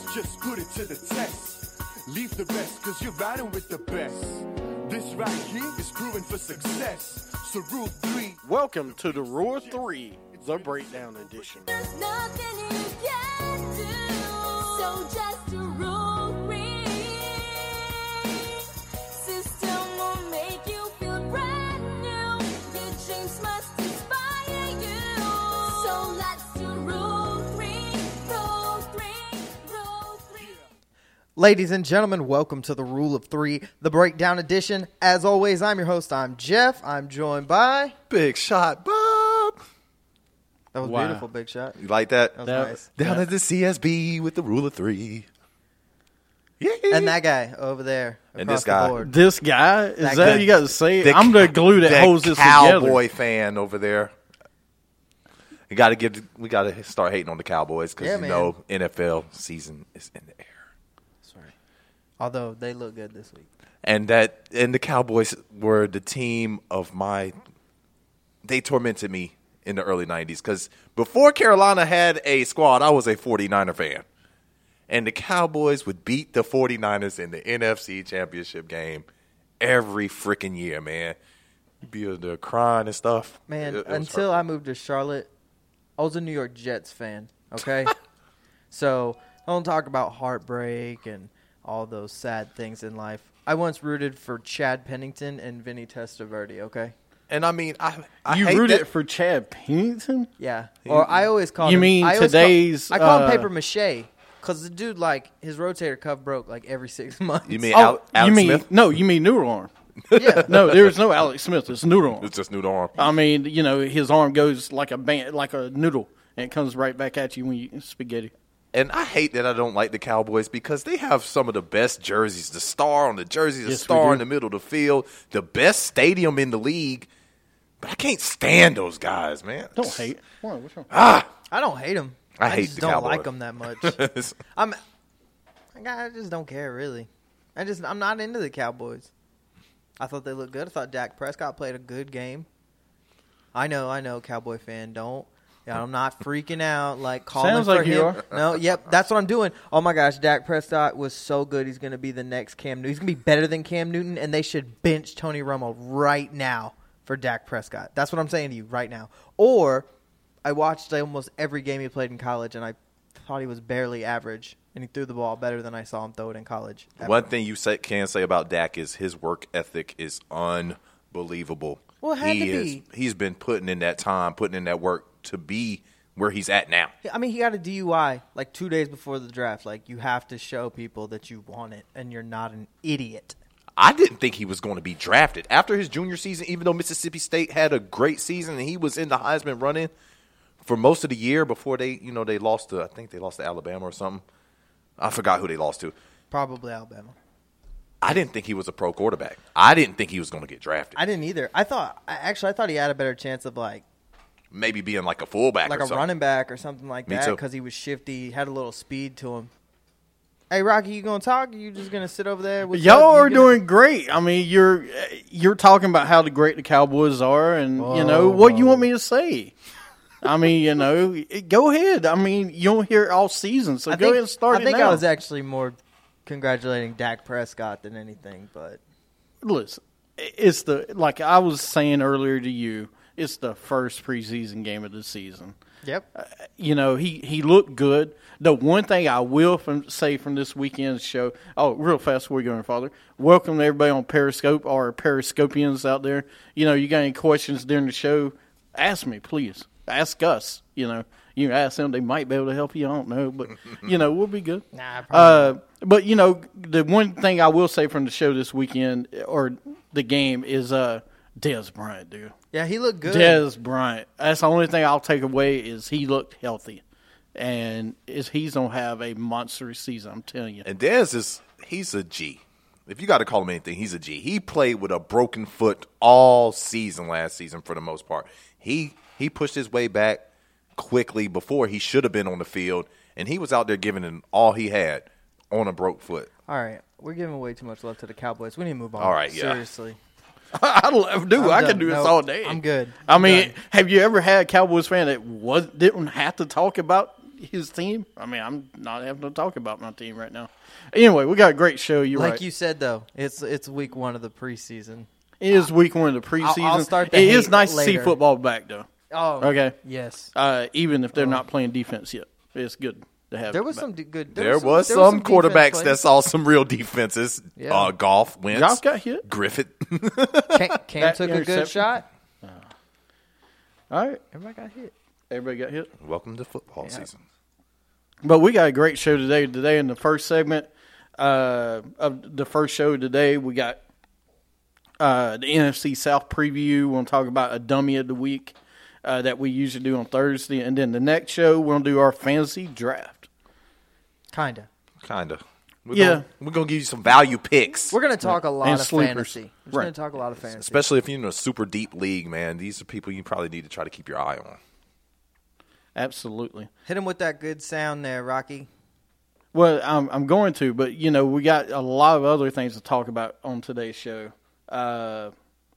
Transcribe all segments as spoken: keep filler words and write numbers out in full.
just put it to the test. Leave the rest, cause you're riding with the best. This right here is proven for success. So rule three. Welcome to the Rule of Three, the Breakdown Edition. There's nothing you can do, so just a rule three. System will make you feel brand new. Your dreams must inspire you. So let's do rule three, rule three, rule three. Ladies and gentlemen, welcome to the Rule of Three, the Breakdown Edition. As always, I'm your host. I'm Jeff. I'm joined by... Big Shot Bob. That was Wow. beautiful, Big Shot. You like that? That was That- nice. Down Yeah. at the C S B with the rule of three. Yeah. And that guy over there across And this the guy. board. This guy, is That that, guy. you got to say? The I'm the ca- glue that the holds this Cowboy together. fan over there. You got to give. We got to start hating on the Cowboys because Yeah, you man. know N F L season is in the air. That's right. Although they look good this week. And that and the Cowboys were the team of my. They tormented me in the early nineties because before Carolina had a squad, I was a 49er fan. And the Cowboys would beat the 49ers in the N F C Championship game every freaking year, man. You'd be there crying and stuff. Man, It- it was until hurtful. I moved to Charlotte, I was a New York Jets fan, okay? So I don't talk about heartbreak and all those sad things in life. I once rooted for Chad Pennington and Vinny Testaverde, okay? And I mean, I, I You hate rooted that. for Chad Pennington? Yeah. Or I always call You him. mean I always today's, Call, I call uh, him paper mache because the dude, like, his rotator cuff broke like every six months. You mean Oh, Al- Alex you mean Smith? no? You mean noodle arm? Yeah. No, there's no Alex Smith. It's noodle arm. It's just noodle arm. I mean, you know, his arm goes like a band, like a noodle, and it comes right back at you when you spaghetti. And I hate that I don't like the Cowboys because they have some of the best jerseys. The star on the jersey, the Yes, we star do. in the middle of the field, the best stadium in the league. But I can't stand those guys, man. Don't hate. Why? What's wrong? I don't hate him. I hate just the don't Cowboys. like him that much. I'm. I just don't care really. I just I'm not into the Cowboys. I thought they looked good. I thought Dak Prescott played a good game. I know, I know, Cowboy fan. Don't. Yeah, I'm not freaking out like calling Sounds for like you him. are. No, yep, that's what I'm doing. Oh my gosh, Dak Prescott was so good. He's going to be the next Cam Newton. He's going to be better than Cam Newton, and they should bench Tony Romo right now for Dak Prescott. That's what I'm saying to you right now. Or I watched almost every game he played in college, and I thought he was barely average, and he threw the ball better than I saw him throw it in college. ever. One thing you say, can say about Dak is his work ethic is unbelievable. Well, it had he to is, be. He's been putting in that time, putting in that work to be where he's at now. I mean, he got a D U I like two days before the draft. Like, you have to show people that you want it, and you're not an idiot. I didn't think he was going to be drafted. After his junior season, even though Mississippi State had a great season and he was in the Heisman running for most of the year before they, you know, they lost to, I think they lost to Alabama or something. I forgot who they lost to. Probably Alabama. I didn't think he was a pro quarterback. I didn't think he was going to get drafted. I didn't either. I thought, I- actually, I thought he had a better chance of like, Maybe being like a fullback like or a something. running back or something like Me that too. because he was shifty, had a little speed to him. Hey, Rocky, you gonna talk? Or you just gonna sit over there? With Y'all you are gonna- doing great. I mean, you're you're talking about how the great the Cowboys are, and you know Whoa, what you whoa. want me to say. I mean, you know, go ahead. I mean, you don't hear it all season, so I go think, ahead and start I think it now. I was actually more congratulating Dak Prescott than anything, but Listen, it's the like I was saying earlier to you. It's the first preseason game of the season. yep. You know, he, he looked good. The one thing I will from, say from this weekend's show, oh, real fast before we go on, Father, welcome to everybody on Periscope or Periscopians out there. You know, you got any questions during the show, ask me, please. Ask us, you know. You ask them, they might be able to help you. I don't know, but, you know, we'll be good. Nah, probably Uh, but, you know, the one thing I will say from the show this weekend or the game is uh, Dez Bryant, dude. Yeah, he looked good. Dez Bryant. That's the only thing I'll take away is he looked healthy, and is he's gonna have a monstrous season. I'm telling you. And Dez is he's a G. If you got to call him anything, he's a G. He played with a broken foot all season last season for the most part. He he pushed his way back quickly before he should have been on the field, and he was out there giving it all he had on a broke foot. All right, we're giving way too much love to the Cowboys. We need to move on. All right, yeah. seriously. I love do. I'm I done. can do this Nope. all day. I'm good. I I'm mean, done. have you ever had a Cowboys fan that was didn't have to talk about his team. I mean, I'm not having to talk about my team right now. Anyway, we got a great show. You're Like right. you said, though, it's it's week one of the preseason. It is week one of the preseason. I'll start the it is hate nice to later. see football back, though. Oh, Okay. yes. Uh, even if they're not playing defense yet, it's good to have. There it was back. some d- good. There, some, was there some defense quarterbacks plays. that saw some real defenses. Yeah. Uh, Golf, Wentz, Goff got hit. Griffith. Cam, Cam That took a good interception. shot. All right, Everybody got hit. everybody got hit. Welcome to football Yeah. season. But we got a great show today. Today in the first segment uh, of the first show today, we got uh, the N F C South preview. We're going to talk about a dummy of the week uh, that we usually do on Thursday. And then the next show, we're going to do our fantasy draft. Kinda. Kind of. We're Yeah. Gonna, we're going to give you some value picks. We're gonna talk a lot And of sleepers. fantasy. We're just Right. gonna talk a lot of fantasy. Especially if you're in a super deep league, man. These are people you probably need to try to keep your eye on. Absolutely. Hit him with that good sound there, Rocky. Well, I'm, I'm going to, but, you know, we got a lot of other things to talk about on today's show. Uh,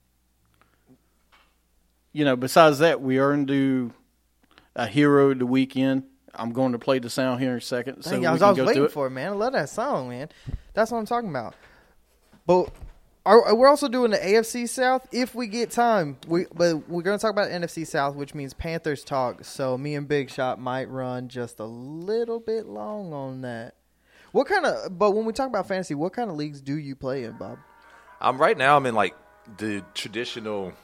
you know, besides that, we are going to do a hero of the weekend. I'm going to play the sound here in a second. So Dang, we I was, can I was go waiting through it. for it, man. I love that song, man. That's what I'm talking about. But are, we're also doing the A F C South if we get time. We but we're going to talk about N F C South, which means Panthers talk. So me and Big Shot might run just a little bit long on that. What kind of? But when we talk about fantasy, what kind of leagues do you play in, Bob? I'm right now. I'm in like the traditional.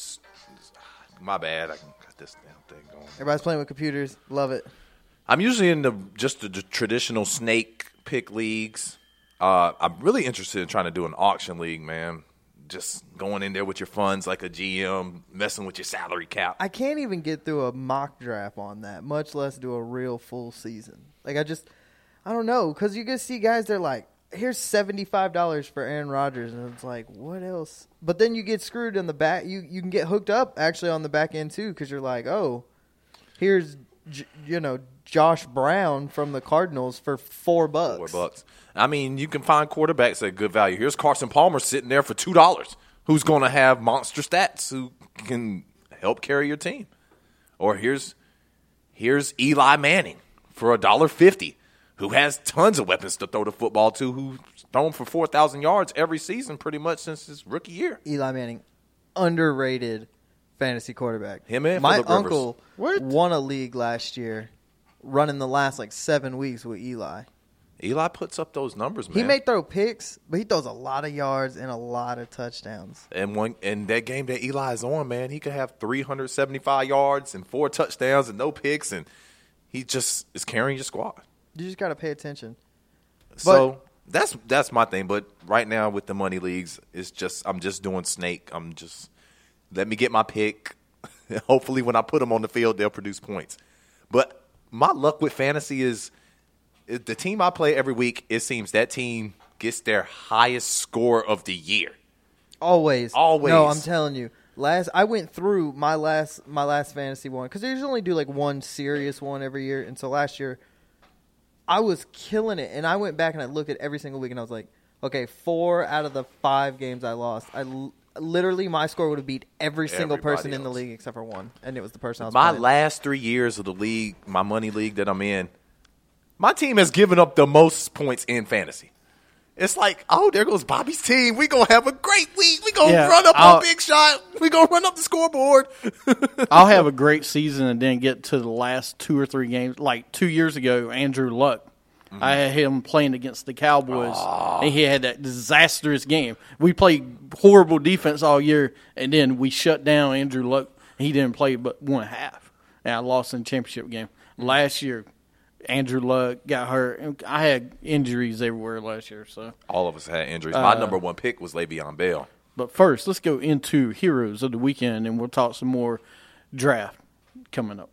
My bad. I can cut this damn thing going. Everybody's playing with computers. Love it. I'm usually in the just the, the traditional snake pick leagues. Uh, I'm really interested in trying to do an auction league, man. Just going in there with your funds like a G M, messing with your salary cap. I can't even get through a mock draft on that, much less do a real full season. Like, I just, I don't know, because you guys see guys, they're like, here's seventy-five dollars for Aaron Rodgers, and it's like, what else? But then you get screwed in the back. You, you can get hooked up, actually, on the back end, too, because you're like, oh, here's, J- you know, Josh Brown from the Cardinals for four bucks. Four bucks. I mean, you can find quarterbacks at good value. Here's Carson Palmer sitting there for two dollars, who's going to have monster stats, who can help carry your team. Or here's here's Eli Manning for a dollar fifty, who has tons of weapons to throw the football to, who's thrown for four thousand yards every season, pretty much since his rookie year. Eli Manning, underrated fantasy quarterback. Him and my Phillip Rivers. uncle What? won a league last year, running the last like seven weeks with Eli. Eli puts up those numbers, man. He may throw picks, but he throws a lot of yards and a lot of touchdowns. And one in that game that Eli's on, man, he could have three hundred seventy-five yards and four touchdowns and no picks, and he just is carrying your squad. You just got to pay attention. So that's that's my thing. But right now with the money leagues, it's just I'm just doing snake. I'm just let me get my pick. Hopefully, when I put them on the field, they'll produce points. But my luck with fantasy is, is the team I play every week. It seems that team gets their highest score of the year. Always, Always. No, I'm telling you. Last I went through my last my last fantasy one because they usually only do like one serious one every year, and so last year I was killing it, and I went back and I looked at every single week, and I was like, okay, four out of the five games I lost, I l- literally my score would have beat every single Everybody person in the else. league except for one, and it was the person I was My playing. last three years of the league, my money league that I'm in, my team has given up the most points in fantasy. It's like, oh, there goes Bobby's team. We gonna have a great week. We gonna Yeah, run up I'll- on Big Shot. We gonna run up the scoreboard. I'll have a great season and then get to the last two or three games. Like two years ago, Andrew Luck, Mm-hmm. I had him playing against the Cowboys, and he had that disastrous game. We played horrible defense all year, and then we shut down Andrew Luck. He didn't play but one half, and I lost in the championship game. Last year, Andrew Luck got hurt. I had injuries everywhere last year. So, All of us had injuries. My number one pick was Le'Veon Bell. but first, let's go into Heroes of the Weekend, and we'll talk some more draft coming up.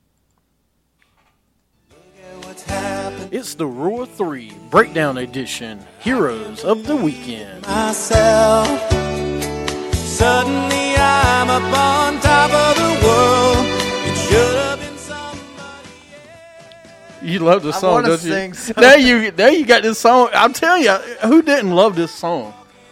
It's the Roar three Breakdown Edition, Heroes of the Weekend. myself. Suddenly I'm up on top of the world. It should have been somebody else. You love this I song, wanna don't you? sing something. Now you, now you got this song. I'm telling you, who didn't love this song?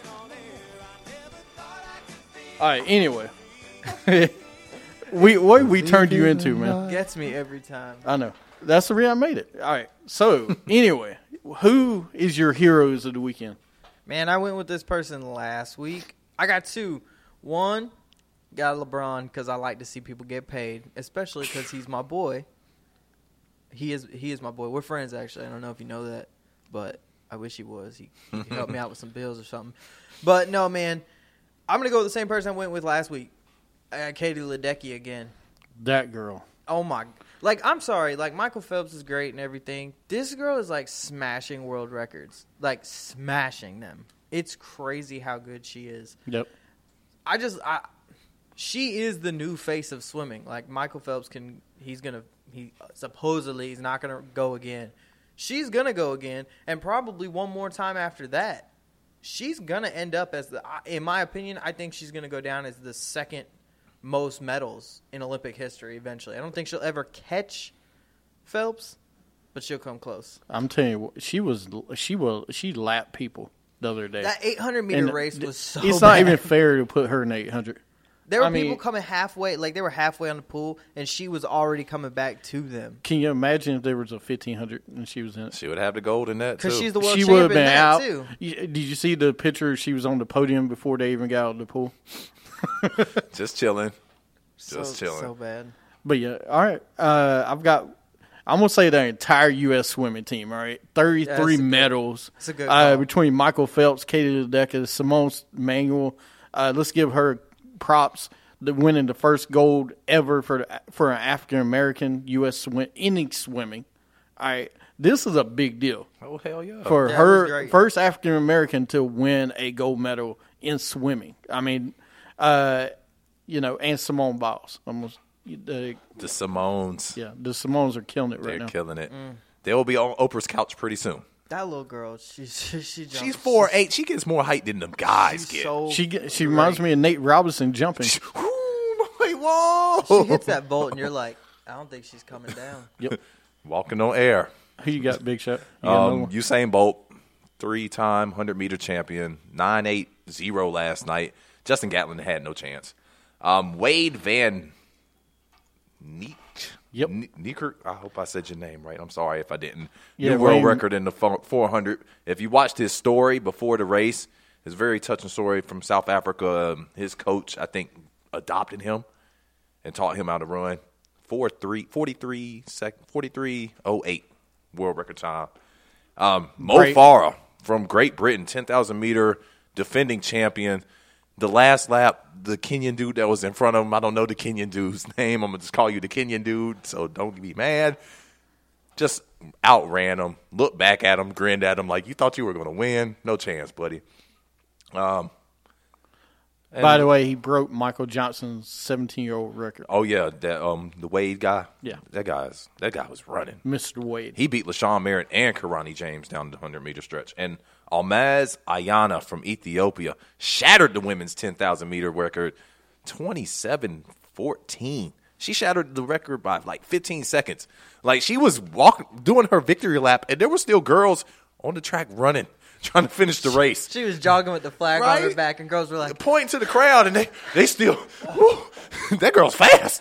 All right. Anyway, we what we turned you into, man. Gets me every time. I know. That's the reason I made it. All right. So, anyway, who is your heroes of the weekend? Man, I went with this person last week. I got two. One, got LeBron because I like to see people get paid, especially because he's my boy. He is he is my boy. We're friends, actually. I don't know if you know that, but I wish he was. He, he helped me out with some bills or something. But, no, man, I'm going to go with the same person I went with last week. I got Katie Ledecky again. That girl. Oh, my. Like, I'm sorry. Like, Michael Phelps is great and everything. This girl is, like, smashing world records. Like, smashing them. It's crazy how good she is. Yep. I just, I, she is the new face of swimming. Like, Michael Phelps can, he's going to, he supposedly he's not going to go again. She's going to go again, and probably one more time after that. She's going to end up as the, in my opinion, I think she's going to go down as the second most medals in Olympic history eventually. I don't think she'll ever catch Phelps, but she'll come close. I'm telling you, what, she was she was she lapped people the other day. That eight hundred meter And race was so It's bad. not even fair to put her in eight hundred. There were I mean- people coming halfway, like they were halfway on the pool, and she was already coming back to them. Can you imagine if there was a fifteen hundred and she was in it? She would have the gold in that too. Because she's the world She would have champion been in that, out. too. You- Did you see the picture? She was on the podium before they even got out of the pool. just chilling. So, Just chilling. so bad. But yeah, all right. Uh, I've got. I'm gonna say the entire U S swimming team. All right, thirty-three Yeah, that's a good- medals. that's a good uh, call. between Michael Phelps, Katie Ledecky, Simone Manuel. Uh, let's give her props. The winning the first gold ever for the, for an African American U S swim, any swimming. All right, this is a big deal Oh hell yeah! for Yeah, it was her great. first African American to win a gold medal in swimming. I mean, uh, you know, and Simone Biles. Almost, uh, the Simones, yeah, the Simones are killing it they're right now. killing it. Mm. They'll be on Oprah's couch pretty soon. That little girl, she she, she jumps. She's four eight. She gets more height than them guys She's get. so She get- she reminds me of Nate Robinson jumping. Ooh, boy, whoa! She hits that vault, and you're like, I don't think she's coming down. Yep. Walking on air. Who you got, Big Shot? You got another Um, one? Usain Bolt, three-time hundred meter champion, nine eight zero last night. Justin Gatlin had no chance. Um, Wade Van Neek. Yep. Ne- Niekerk. I hope I said your name right. I'm sorry if I didn't. Yeah, New world Wayne- record in the fo- four hundred. If you watched his story before the race, it's a very touching story from South Africa. Um, his coach, I think, adopted him and taught him how to run. four three, forty-three sec, forty-three oh eight world record time. Um, Mo Great. Farah from Great Britain, ten thousand meter defending champion. The last lap, the Kenyan dude that was in front of him, I don't know the Kenyan dude's name. I'm going to just call you the Kenyan dude, so don't be mad. Just outran him, looked back at him, grinned at him like, you thought you were going to win? No chance, buddy. Um, and- By the way, he broke Michael Johnson's seventeen-year-old record. Oh, yeah, that um the Wade guy. Yeah. That guy's that guy was running. Mister Wade. He beat LaShawn Merritt and Karani James down the hundred-meter stretch. And Almaz Ayana from Ethiopia shattered the women's ten thousand meter record, twenty-seven fourteen. She shattered the record by like fifteen seconds. Like, she was walking, doing her victory lap, and there were still girls on the track running, trying to finish the race. She was jogging with the flag on her Right? back, and girls were like, Pointing to the crowd, and they, they still, whew, that girl's fast.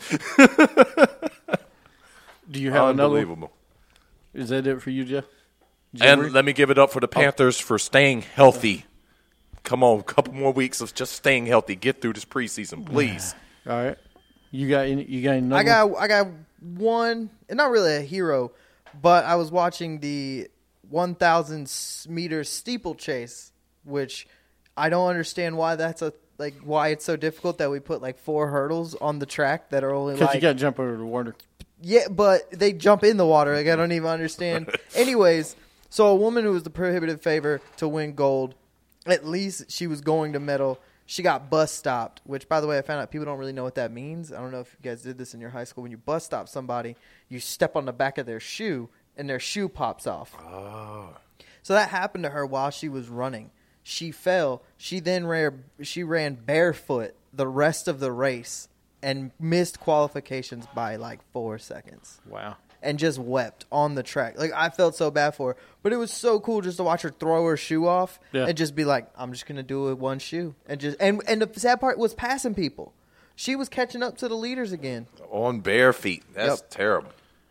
Do you have another one? Unbelievable. Is that it for you, Jeff? And Jeffrey? let me give it up for the Panthers for staying healthy. Come on, a couple more weeks of just staying healthy. Get through this preseason, please. All right. You got any, you got another I got one? I got one, and not really a hero, but I was watching the one thousand meter steeplechase, which I don't understand why that's a like why it's so difficult that we put like four hurdles on the track that are only Because like you got to jump over the water. yeah, but they jump in the water. Like I don't even understand. Anyways, so a woman who was the prohibitive favor to win gold, at least she was going to medal. She got bus stopped, which, by the way, I found out people don't really know what that means. I don't know if you guys did this in your high school. When you bus stop somebody, you step on the back of their shoe, and their shoe pops off. Oh. So that happened to her while she was running. She fell. She then ran, she ran barefoot the rest of the race and missed qualifications by like four seconds. Wow. And just wept on the track. Like, I felt so bad for her. But it was so cool just to watch her throw her shoe off Yeah. and just be like, I'm just going to do it with one shoe. And just and, and the sad part was passing people. She was catching up to the leaders again. On bare feet. That's Yep. terrible.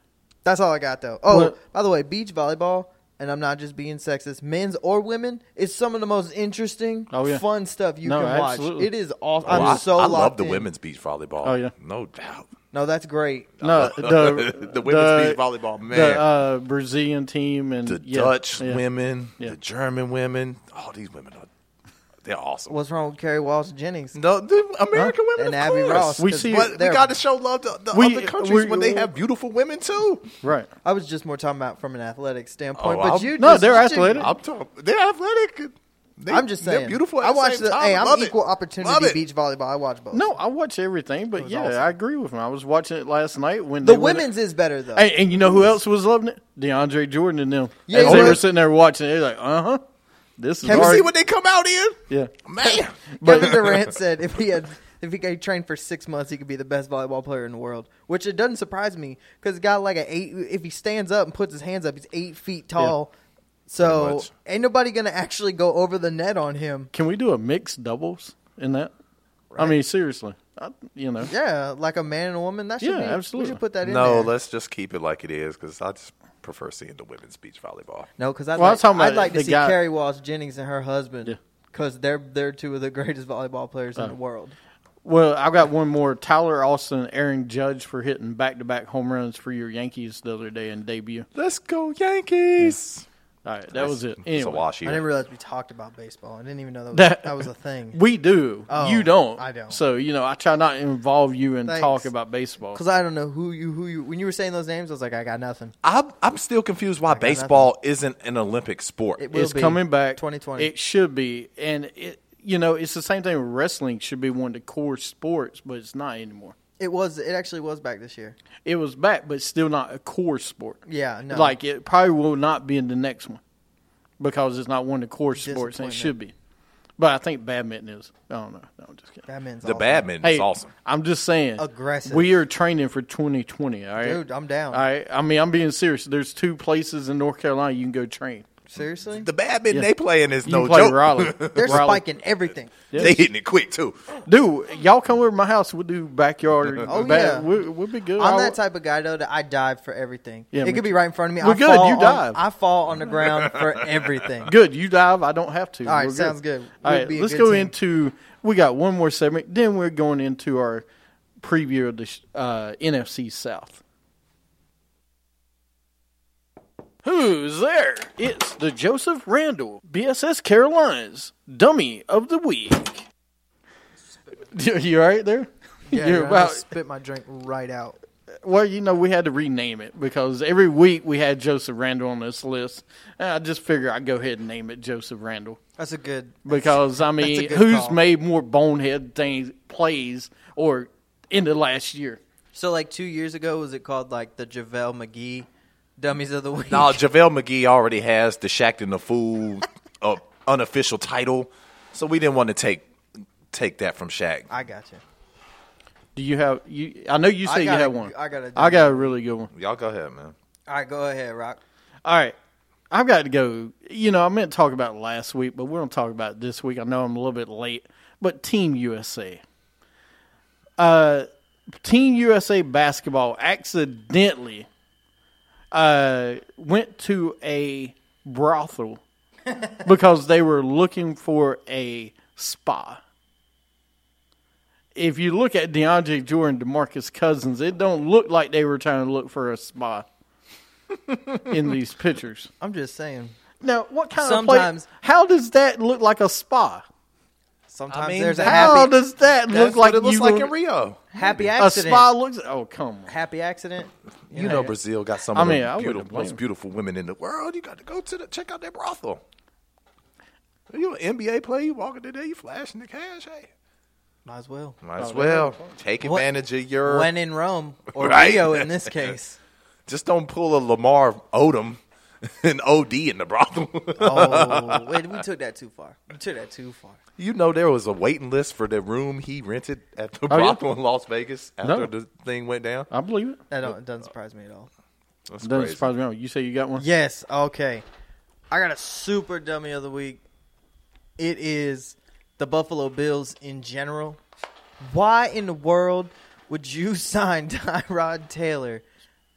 That's all I got, though. Oh, Well- by the way, beach volleyball, and I'm not just being sexist, men's or women, is some of the most interesting, Oh, yeah. fun stuff you No, can watch. absolutely. It is awesome. Oh, I'm I, so I locked love the in. women's beach volleyball. Oh, yeah. No doubt. No, that's great. No, the The women's the- beach volleyball, man. The uh, Brazilian team and The yeah, Dutch yeah. women, Yeah. the German women. Oh, these women are they're awesome. What's wrong with Carrie Walsh Jennings? No, the American women And of Abby course. Ross. We 'cause see- But we they're- got to show love to the We- other countries we- when they have beautiful women too. Right. I was just more talking about from an athletic standpoint. Oh, but I'm- you No, just they're watching- athletic. I'm talking. They're athletic. They, I'm just saying. They're beautiful. At I the watch same the. time. Hey, I'm Love it. equal opportunity Love it. beach volleyball. I watch both. No, I watch everything, but was yeah, awesome. I agree with him. I was watching it last night when the they went- women's is better though. Hey, and you know who else was loving it? DeAndre Jordan and them. Yeah, As you they know- were sitting there watching, they're like, "Uh huh, this is Can You we already- see what they come out in, yeah." man. Kevin Durant said if he had if he could train for six months, he could be the best volleyball player in the world. Which it doesn't surprise me because got like a eight. If he stands up and puts his hands up, he's eight feet tall. Pretty So much. ain't nobody gonna actually go over the net on him. Can we do a mixed doubles in that? I mean, seriously, I, you know. Yeah, like a man and a woman. That should Yeah, be. absolutely. We should put that in No, there. let's just keep it like it is because I just prefer seeing the women's beach volleyball. No, because I'd, Well, I'm like, talking about I'd like to the see guy- Carrie Walsh Jennings and her husband Yeah. because they're they're two of the greatest volleyball players in Oh. the world. Well, I got one more. Tyler Austin, Aaron Judge for hitting back-to-back home runs for your Yankees the other day in debut. Let's go Yankees! All right, that was it. It's a Anyway, wash I here. didn't realize we talked about baseball. I didn't even know that was, That- that was a thing. we do. Oh, you don't. I don't. So you know, I try not to involve you and Thanks. talk about baseball. Because I don't know who you who you when you were saying those names, I was like, I got nothing. I'm, I'm still confused why got baseball isn't an Olympic sport. It will It's be coming back. twenty twenty. It should be, and it. You know, it's the same thing with wrestling. Should be one of the core sports, but it's not anymore. It was. It actually was back this year. It was back, but still not a core sport. Yeah, no. Like it probably will not be in the next one because it's not one of the core sports, and it Disappointment. should be. But I think badminton is. I don't know. No, I'm just kidding. Batman's the awesome. badminton Hey, is awesome. I'm just saying. Aggressive. We are training for twenty twenty. All right, Dude, I'm down. All right. I mean, I'm being serious. There's two places in North Carolina you can go train. Seriously, The badminton Yeah. they playing is You no can play joke. Raleigh. they're Raleigh. spiking everything. Yes. They hitting it quick too. Dude, y'all come over to my house. We'll do backyard. Oh, back- yeah. we'll, we'll be good. I'm I'll- that type of guy though that I dive for everything. Yeah, it me could be too. right in front of me. We're I good, Fall you on- dive. I fall on the ground for everything. Good. You dive. I don't have to. All right, We're sounds good. All We'd right, be a let's good go team. into. We got one more segment. Then we're going into our preview of the uh, N F C South. Who's there? It's the Joseph Randall, B S S Carolinas Dummy of the Week. You all right there? Yeah, You're dude, I about- just spit my drink right out. Well, you know, we had to rename it because every week we had Joseph Randall on this list. And I just figured I'd go ahead and name it Joseph Randall. That's a good. Because, I That's a mean, good who's call. made more bonehead things, plays, or in the last year? So like two years ago, was it called like the JaVale McGee Dummies of the Week? No, JaVale McGee already has the Shaq and the Fool uh, unofficial title, so we didn't want to take take that from Shaq. I got you. Do you have, you? I know you I say you got a- have one. I got a I got a really good one. Y'all go ahead, man. All right, go ahead, Rock. All right. I've got to go. You know, I meant to talk about it last week, but we're going to talk about it this week. I know I'm a little bit late, but Team U S A. Uh, Team U S A basketball accidentally uh, went to a brothel because they were looking for a spa. If you look at DeAndre Jordan, DeMarcus Cousins, it don't look like they were trying to look for a spa in these pictures. I'm just saying. Now, what kind Sometimes- of place? How does that look like a spa? Sometimes I mean, there's a How happy does that That's look like what it looks you like gonna- in Rio. happy a accident. spa looks? Oh, come on. Happy accident. You know Brazil got some I of mean, the I wouldn't beautiful, blame most him. beautiful women in the world. You got to go to the check out their brothel. You an N B A player, you walking in there, you flashing the cash. Hey, Might as well. might as Oh, well take What- advantage of your. When in Rome or Right. Rio in this case. Just don't pull a Lamar Odom and O D in the brothel. Oh, wait, we took that too far. We took that too far. You know there was a waiting list for the room he rented at the Oh, yeah? brothel in Las Vegas after No. the thing went down. I believe it. That don't, it doesn't surprise me at all. That's Doesn't crazy. surprise me. You say you got one? Yes, okay. I got a super dummy of the week. It is the Buffalo Bills in general. Why in the world would you sign Tyrod Taylor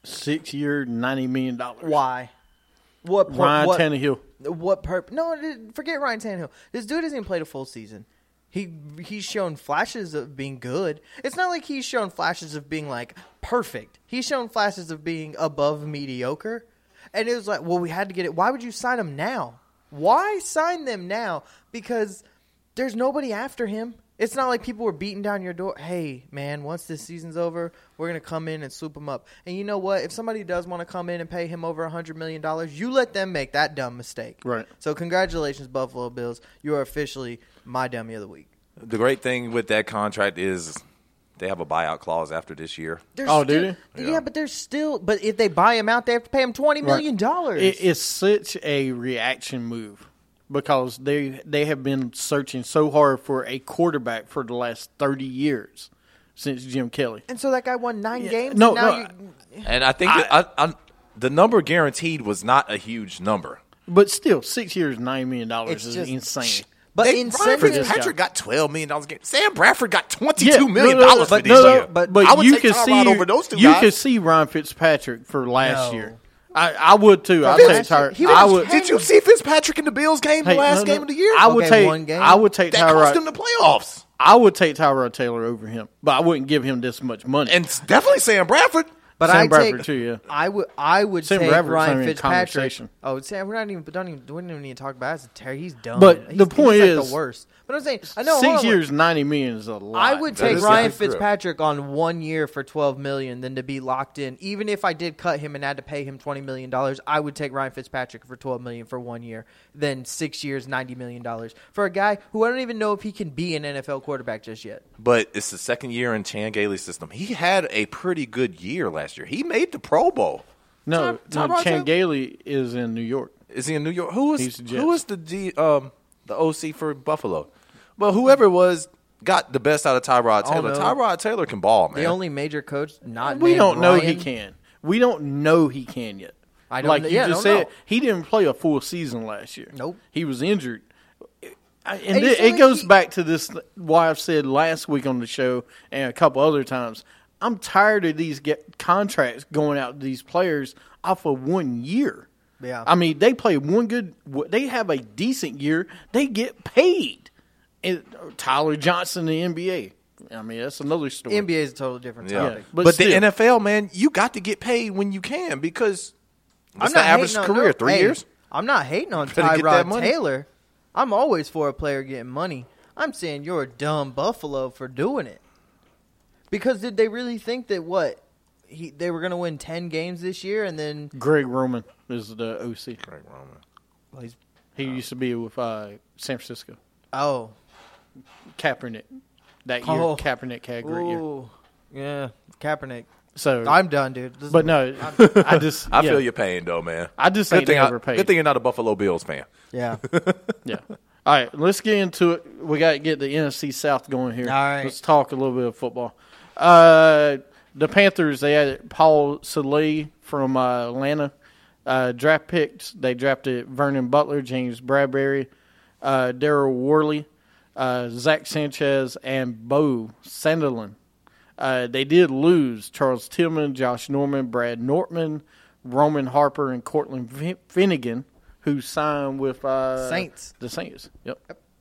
Six year, ninety million dollars. Why? What? per- Ryan what, Tannehill. What? Perp- no, dude, forget Ryan Tannehill. This dude hasn't even played a full season. He he's shown flashes of being good. It's not like he's shown flashes of being like perfect. He's shown flashes of being above mediocre. And it was like, well, we had to get it. Why would you sign him now? Why sign them now? Because there's nobody after him. It's not like people were beating down your door. Hey, man, once this season's over, we're going to come in and swoop him up. And you know what? If somebody does want to come in and pay him over one hundred million dollars, you let them make that dumb mistake. Right. So congratulations, Buffalo Bills. You are officially my dummy of the week. The great thing with that contract is they have a buyout clause after this year. There's Oh, do still, they? Yeah. Yeah. but there's still. But if they buy him out, they have to pay him twenty million dollars. It, it's such a reaction move because they they have been searching so hard for a quarterback for the last thirty years since Jim Kelly. and so that guy won nine Yeah, games. no, and now no, you, And I think that I, I, the number guaranteed was not a huge number. But still, six years, nine million dollars It's is just- insane. but They, Ryan incentive. Fitzpatrick got twelve million dollars a game. Sam Bradford got Yeah, twenty-two million no, no, dollars but for no, this no, year. But, I but would you take can Tyrod see over those two you guys. can see Ryan Fitzpatrick for last No. year. I, I would too. I Last take year, Tyra. he I was would. Did you see Fitzpatrick in the Bills game, the Hey, last no, no. game of the year? I would Okay, take. one game. I would take that cost Tyrod. them the playoffs. I would take Tyrod Taylor over him, but I wouldn't give him this much money. And it's definitely Sam Bradford. But Sam I Bradford take, too, yeah. I would, I would Sam take Bradford's not Ryan even in Fitzpatrick. conversation. Oh, Sam, we're not even, don't even, we don't even need to talk about it. Terry, he's dumb. But He's- the point he's like is- the worst. But I'm saying, I know hold Six on, years, ninety million is a lot. I would That take is Ryan a big grip. Fitzpatrick on one year for twelve million dollars than to be locked in. Even if I did cut him and had to pay him twenty million dollars, I would take Ryan Fitzpatrick for twelve million dollars for one year than six years, ninety million dollars for a guy who I don't even know if he can be an N F L quarterback just yet. But it's the second year in Chan Gailey's system. He had a pretty good year last year. He made the Pro Bowl. No, Ty- no Tyrod Chan Taylor? Gailey is in New York. Is he in New York? Who is He's the Jets. who is the D, um the O C for Buffalo? Well, whoever it was got the best out of Tyrod Oh, Taylor. no. Tyrod Taylor can ball, man. The only major coach not We named don't know he Ryan- can. We don't know he can yet. I don't like know- you yeah, just don't said, know. he didn't play a full season last year. Nope. He was injured. I- And, And it, it's it like goes he- back to this, why I've said last week on the show and a couple other times, I'm tired of these get contracts going out to these players off of one year. Yeah. I mean, they play one good, they have a decent year, they get paid. And Tyler Johnson in the N B A. I mean, that's another story. N B A is a totally different yeah. topic. but But, still. the N F L, man, you got to get paid when you can because what's the not average hating on- career? no, Three hey, years? I'm not hating on Better get that Tyrod money. Taylor. I'm always for a player getting money. I'm saying you're a dumb Buffalo for doing it. Because did they really think that what he they were going to win ten games this year and then Greg Roman is the O C. Greg Roman. well, he's, He used to be with uh, San Francisco. oh Kaepernick. That year, Oh. Kaepernick had a great year. Ooh, yeah Kaepernick. So, I'm done, dude. This- but no, I just I yeah. feel your pain, though, man. I just Good think they thing, I, overpaid. good thing you're not a Buffalo Bills fan. yeah. Yeah. All right, let's get into it. We got to get the N F C South going here. All right. Let's talk a little bit of football. Uh, the Panthers, they had Paul Saleh from uh, Atlanta. Uh, draft picks, they drafted Vernon Butler, James Bradbury, uh, Daryl Worley, uh, Zach Sanchez, and Bo Sanderlin. Uh, they did lose Charles Tillman, Josh Norman, Brad Nortman, Roman Harper, and Cortland Fin- Finnegan, who signed with uh, Saints. The Saints. Yep.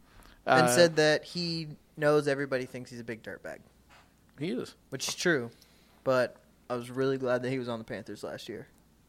and Uh, said that he knows everybody thinks he's a big dirtbag, he is. which is true. But I was really glad that he was on the Panthers last year.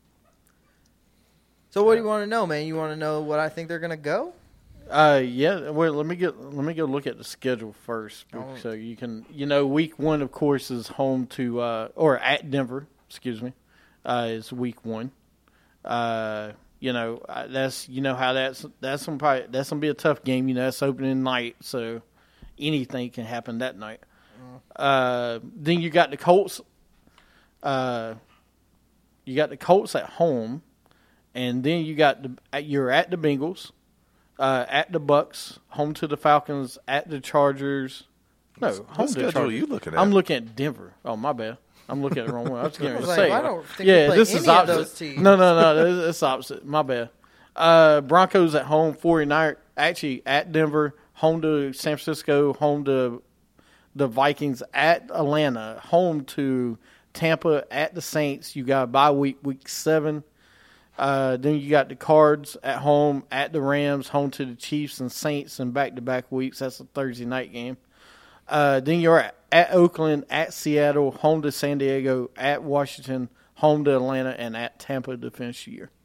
So what do you want to know, man? You want to know what I think they're going to go? Uh, yeah. Well, let me get let me go look at the schedule first, Oh. so you can you know week one of course is home to uh, or at Denver. Excuse me, uh, is week one. Uh, you know uh, that's you know how that's that's gonna probably that's gonna be a tough game. You know that's opening night, so anything can happen that night. Uh, then you got the Colts. Uh, you got the Colts at home, and then you got the you're at the Bengals. Uh, at the Bucks, home to the Falcons, at the Chargers. No, home what to the schedule Chargers. are you looking at? I'm looking at Denver. Oh, my bad. I'm looking at the wrong one. I was getting I ready was to like, say. I don't think we yeah, play this any is of opposite. those teams. No, no, no. It's opposite. My bad. Uh, Broncos at home, forty-nine. Actually, at Denver, home to San Francisco, home to the Vikings, at Atlanta, home to Tampa, at the Saints. You got a bye week, week seven. Uh, then you got the Cards at home, at the Rams, home to the Chiefs and Saints in back-to-back weeks. That's a Thursday night game. Uh, then you're at, at Oakland, at Seattle, home to San Diego, at Washington, home to Atlanta, and at Tampa to finish the year.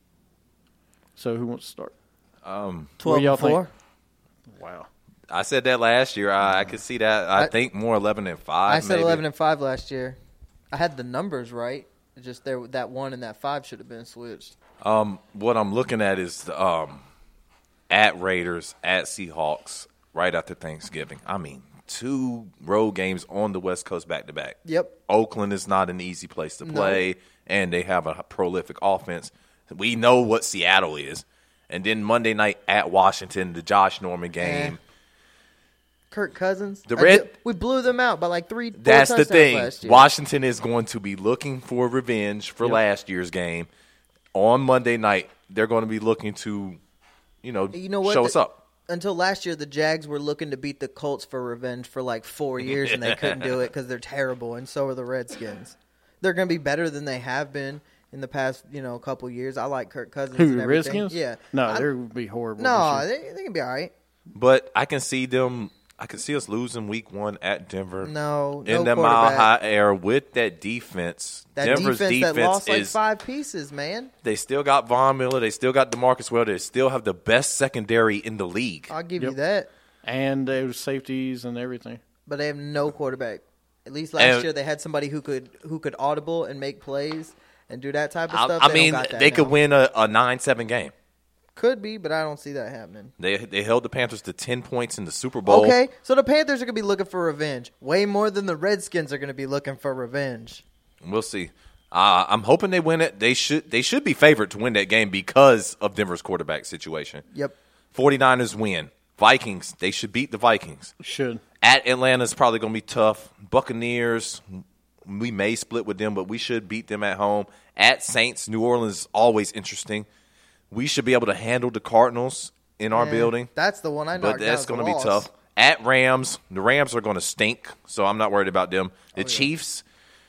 So who wants to start? Um, twelve y'all and four. Wow. I said that last year. I, I could see that. I, I- think more eleven and five. I said maybe. eleven and five last year. I had the numbers right. It's just there that one and that five should have been switched. Um, what I'm looking at is um, at Raiders, at Seahawks, right after Thanksgiving. I mean, two road games on the West Coast back to back. Yep. Oakland is not an easy place to No. play, and they have a prolific offense. We know what Seattle is. And then Monday night at Washington, the Josh Norman game. Eh. Kirk Cousins. The I Red- did- we blew them out by like three. Four That's the touchdowns thing. Last year. Washington is going to be looking for revenge for Yep. last year's game. On Monday night, they're going to be looking to, you know, You know what? show The- us up. Until last year, the Jags were looking to beat the Colts for revenge for like four years, and they couldn't do it because they're terrible, and so are the Redskins. They're going to be better than they have been in the past, you know, couple years. I like Kirk Cousins. Who, and the everything. Redskins? Yeah. No, I- they're going to be horrible. no, this year. they, they can be all right. But I can see them. I can see us losing week one at Denver. No, in no the mile quarterback. high air with that defense. That Denver's defense, that lost like is. five pieces, man. They still got Von Miller. They still got DeMarcus Ware. They still have the best secondary in the league. I'll give Yep. you that. And those safeties and everything. But they have no quarterback. At least last And- year they had somebody who could who could audible and make plays and do that type of I, stuff. I They don't mean, got that they now. could win a, a nine seven game. Could be, but I don't see that happening. They they held the Panthers to ten points in the Super Bowl. Okay, so the Panthers are going to be looking for revenge way more than the Redskins are going to be looking for revenge. We'll see. Uh, I'm hoping they win it. They should they should be favored to win that game because of Denver's quarterback situation. Yep. 49ers win. Vikings, they should beat the Vikings. Should. At Atlanta's probably going to be tough. Buccaneers, we may split with them, but we should beat them at home. At Saints, New Orleans is always interesting. We should be able to handle the Cardinals in our Yeah, building. That's the one I But knocked that's down going as to a be loss. tough. At Rams, the Rams are going to stink, so I'm not worried about them. Oh, The Chiefs,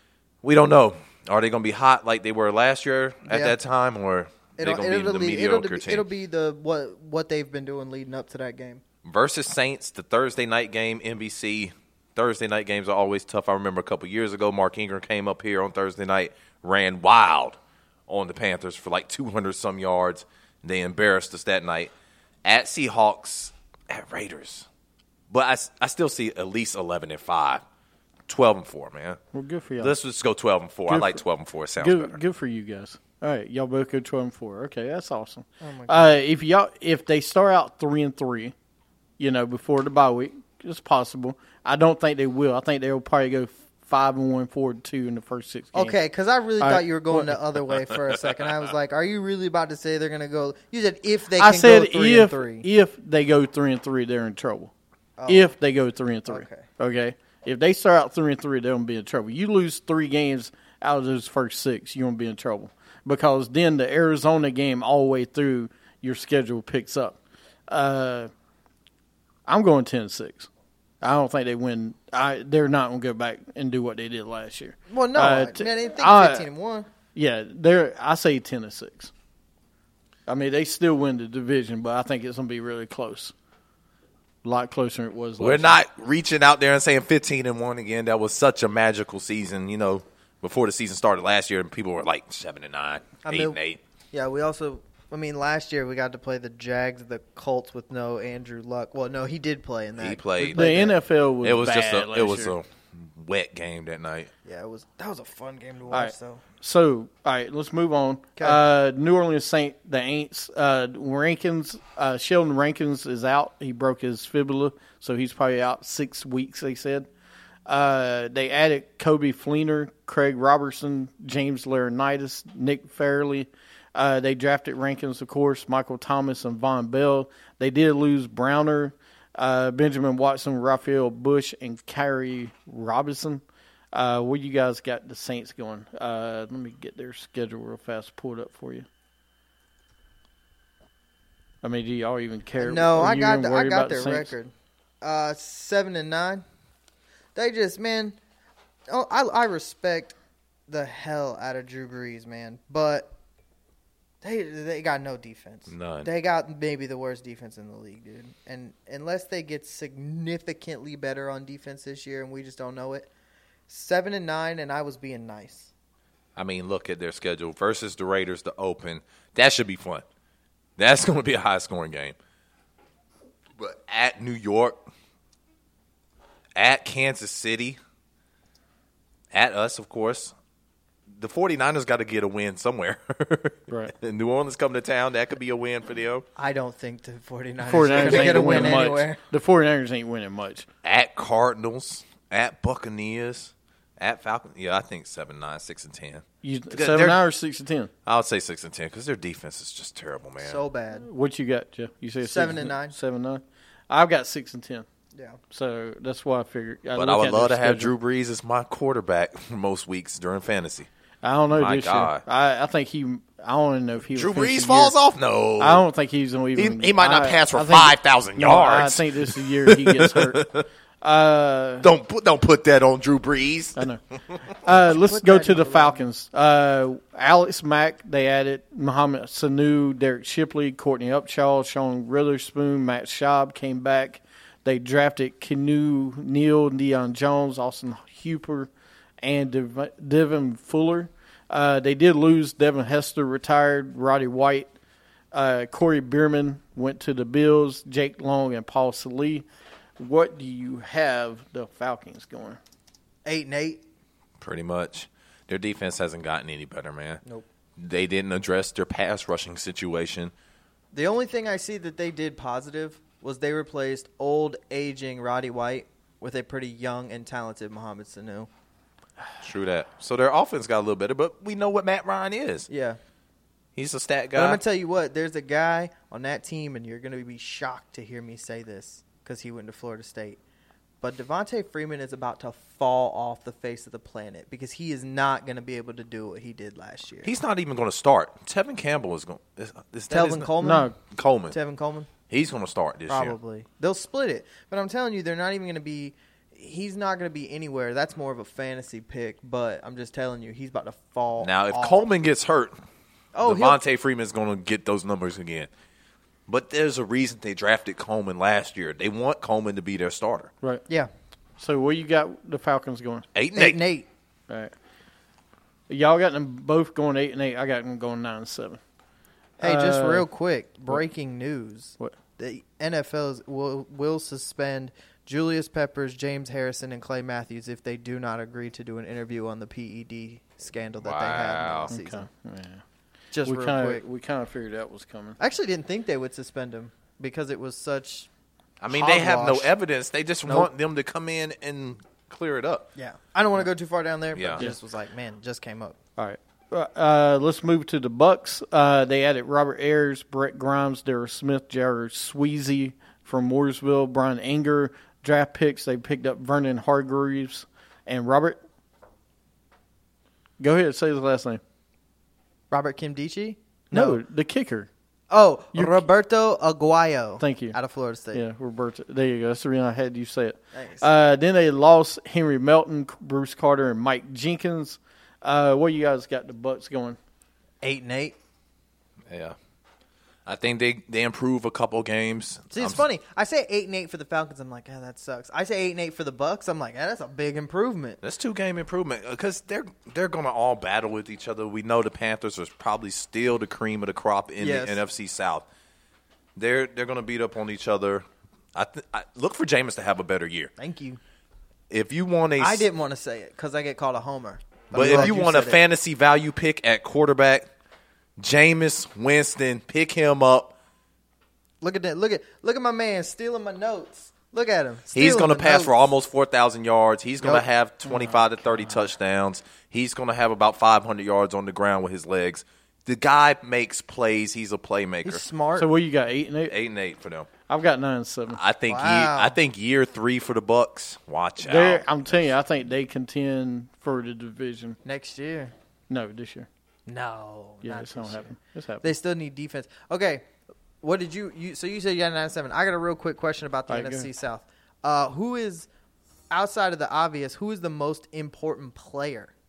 we don't know. Are they going to be hot like they were last year at Yeah. that time, or they're It'll, going to be it'll, the be, mediocre it'll, team? it'll be the what what they've been doing leading up to that game. Versus Saints, the Thursday night game, N B C. Thursday night games are always tough. I remember a couple years ago, Mark Ingram came up here on Thursday night, ran wild on the Panthers for like two hundred some yards. They embarrassed us that night. At Seahawks, at Raiders. But I, I still see at least eleven and five. twelve and four, man. Well, good for y'all. Let's just go twelve and four. I Good like for- twelve and four. It sounds Good, better. good for you guys. All right, y'all both go twelve and four. Okay, that's awesome. Oh my uh, if y'all if they start out three and three, you know, before the bye week, it's possible. I don't think they will. I think they'll probably go five and one, four and two in the first six games. Okay, because I really All thought right. you were going Well- the other way for a second. I was like, "Are you really about to say they're going to go?" You said if they can I said go three if and three. if they go three and three, they're in trouble. If they go three and three, Okay. okay. If they start out three and three, they'll be in trouble. You lose three games out of those first six, you're gonna be in trouble because then the Arizona game all the way through your schedule picks up. Uh, I'm going ten and six. I don't think they win. I they're not gonna go back and do what they did last year. Well, no, Uh, I t- man, I didn't think I- fifteen and one. Yeah, they're. I say ten and six. I mean, they still win the division, but I think it's gonna be really close. A lot closer than it was. We're last not reaching out there and saying fifteen and one again. That was such a magical season. You know, before the season started last year, and people were like seven and nine, I eight mean- and eight. Yeah, we also. I mean, last year we got to play the Jags, the Colts with no Andrew Luck. Well, no, he did play in that. He played. We The N that. F L was. It was bad just a last it was year. a wet game that night. Yeah, it was. That was a fun game to All watch, right. though. So, all right, let's move on. 'Kay. Uh, New Orleans Saint, the Aints, uh, Rankins, uh, Sheldon Rankins is out. He broke his fibula, so he's probably out six weeks, they said. Uh, they added Kobe Fleener, Craig Robertson, James Laurinaitis, Nick Fairley. Uh, they drafted Rankins, of course, Michael Thomas and Von Bell. They did lose Browner, uh, Benjamin Watson, Raphael Bush, and Kyrie Robinson. Uh, where you guys got the Saints going? Uh, let me get their schedule real fast, pull it up for you. I mean, do y'all even care? No, Are I you got even the, I worried got about the their Saints? record. Uh, seven and nine. They just man, oh, I I respect the hell out of Drew Brees, man. But they they got no defense. None. They got maybe the worst defense in the league, dude. And unless they get significantly better on defense this year, and we just don't know it, seven and nine, and I was being nice. I mean, look at their schedule versus the Raiders to open. That should be fun. That's going to be a high-scoring game. But at New York, at Kansas City, at us, of course, the 49ers got to get a win somewhere. Right. And New Orleans coming to town, that could be a win for them. I don't think the 49ers, 49ers are ain't going to gonna win win much. anywhere. The 49ers ain't winning much. At Cardinals, at Buccaneers, at Falcons. Yeah, I think seven, nine, six, and ten. You, They're- seven hours, six to ten. I would say six and ten because their defense is just terrible, man. So bad. What you got, Jeff? You say Seven six and nine. Seven nine. I've got six and ten. Yeah. So that's why I figured. I but look I would at love to their have schedule. Drew Brees as my quarterback most weeks during fantasy. I don't know My this God. year. I, I think he. I don't even know if he. Drew will finish Brees the falls year. off? No. I don't think he's going to He, even. he might not I- pass for I think- five thousand no, I yards. think this is the year he gets hurt. Uh, Don't put don't put that on Drew Brees. I know. Uh, let's Put go that to in the the Falcons. Uh, Alex Mack, they added Mohamed Sanu, Derek Shipley, Courtney Upshaw, Sean Witherspoon, Matt Schaub came back. They drafted Kenu Neal, Deion Jones, Austin Hooper, and Dev- Devin Fuller. Uh, they did lose Devin Hester, retired. Roddy White, uh, Corey Bierman went to the Bills. Jake Long and Paul Salee. What do you have the Falcons going? Eight and eight. Pretty much. Their defense hasn't gotten any better, man. Nope. They didn't address their pass rushing situation. The only thing I see that they did positive was they replaced old, aging Roddy White with a pretty young and talented Mohamed Sanu. True that. So their offense got a little better, but we know what Matt Ryan is. Yeah. He's a stat But I'm guy. going to tell you what, there's a guy on that team, and you're going to be shocked to hear me say this because he went to Florida State. But Devontae Freeman is about to fall off the face of the planet because he is not going to be able to do what he did last year. He's not even going to start. Tevin Campbell is going. Is, is that his Telvin na- Coleman? No, Coleman. Tevin Coleman? He's going to start this year. Probably. They'll split it. But I'm telling you, they're not even going to be – he's not going to be anywhere. That's more of a fantasy pick, but I'm just telling you, he's about to fall Now, if off. Coleman gets hurt, Oh, he'll- Devontae Freeman's going to get those numbers again. But there's a reason they drafted Coleman last year. They want Coleman to be their starter. right. Yeah. So where you got the Falcons going? Eight and Eight eight. and eight. All right. Y'all got them both going eight and eight. I got them going nine and seven. Hey, just Uh, real quick, breaking news. What? The N F L will, will suspend Julius Peppers, James Harrison, and Clay Matthews if they do not agree to do an interview on the P E D scandal that they had Wow. in the season. Okay. Yeah. Just we real kind quick. of we kind of figured that was coming. I actually didn't think they would suspend him because it was such. I mean, they have no Hogwash. evidence. They just Nope. want them to come in and clear it up. Yeah. I don't want to go too far down there, but Yeah. it just was like, man, just came up. All right. Uh, let's move to the Bucks. Uh, they added Robert Ayers, Brett Grimes, Darryl Smith, Jared Sweezy from Mooresville, Brian Anger. Draft picks. They picked up Vernon Hargreaves and Robert. Go ahead, say his last name. Robert Kimdichie? No, the kicker. Oh, You- Roberto Aguayo. Thank you. Out of Florida State. Yeah, Roberto. There you go. That's the reason I had you say it. Thanks. Uh, then they lost Henry Melton, Bruce Carter, and Mike Jenkins. Uh, what you guys got the Bucks going? Eight and eight. Yeah. I think they, they improve a couple games. See, it's I'm- funny. I say eight and eight for the Falcons. I'm like, ah, that sucks. I say eight and eight for the Bucks. I'm like, ah, that's a big improvement. That's two game improvement because they're they're going to all battle with each other. We know the Panthers are probably still the cream of the crop in Yes. the N F C South. They're they're going to beat up on each other. I, th- I look for Jameis to have a better year. Thank you. If you want a, I didn't want to say it because I get called a homer. but I'm if glad you want a said it. fantasy value pick at quarterback, Jameis Winston, pick him up. Look at that. Look at look at my man stealing my notes. Look at him. He's Stealing going to the pass notes. for almost four thousand yards. He's going Yep. to have twenty-five to thirty touchdowns. He's going to have about five hundred yards on the ground with his legs. The guy makes plays. He's a playmaker. He's smart. So what you got? Eight and eight. Eight and eight for them. I've got nine and seven. I think. Wow. Year, I think year three for the Bucks. Watch They're, out. I'm telling you, I think they contend for the division. Next year. No, this year. No. Yeah, not it's gonna this year. happen. It's happening. They still need defense. Okay. What did you, you so you said you got nine and seven. I got a real quick question about the All right, N F go C ahead. South. Uh, who is outside of the obvious, who is the most important player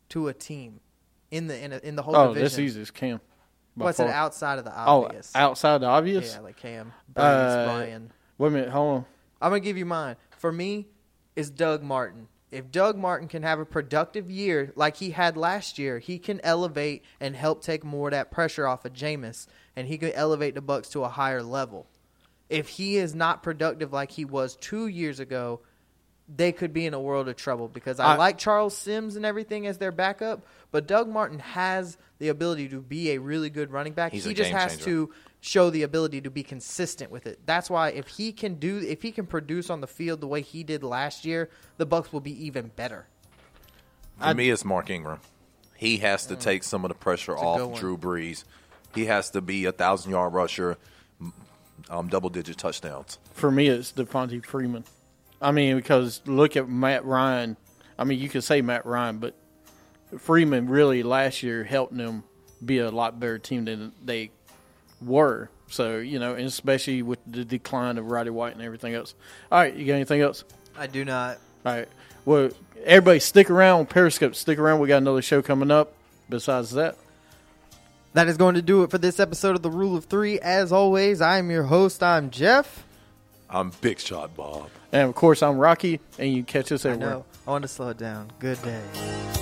to a team in the in, a, in the whole Oh, division. that's easy. It's Cam. by What's it far. outside of the Oh, obvious? outside the obvious? Yeah, like Cam, Breeze, Uh, Brian. Wait a minute. Hold on. I'm gonna give you mine. For me, is Doug Martin. If Doug Martin can have a productive year like he had last year, he can elevate and help take more of that pressure off of Jameis, and he could elevate the Bucs to a higher level. If he is not productive like he was two years ago, they could be in a world of trouble because I, I- like Charles Sims and everything as their backup, but Doug Martin has the ability to be a really good running back. He's he a just game has changer. to show the ability to be consistent with it. That's why if he can do if he can produce on the field the way he did last year, the Bucs will be even better. For me, it's Mark Ingram. He has to take some of the pressure a good off one. Drew Brees. He has to be a thousand yard rusher, um, double digit touchdowns. For me, it's Devontae Freeman. I mean, because look at Matt Ryan. I mean, you could say Matt Ryan, but Freeman really last year helped them be a lot better team than they were. So, you know, and especially with the decline of Roddy White and everything else. All right, you got anything else? I do not. All right. Well, everybody stick around. Periscope, stick around. We got another show coming up besides that. That is going to do it for this episode of The Rule of Three. As always, I am your host. I'm Jeff. I'm Big Shot Bob. And, of course, I'm Rocky, and you can catch us I everywhere. know. I want to slow it down. Good day.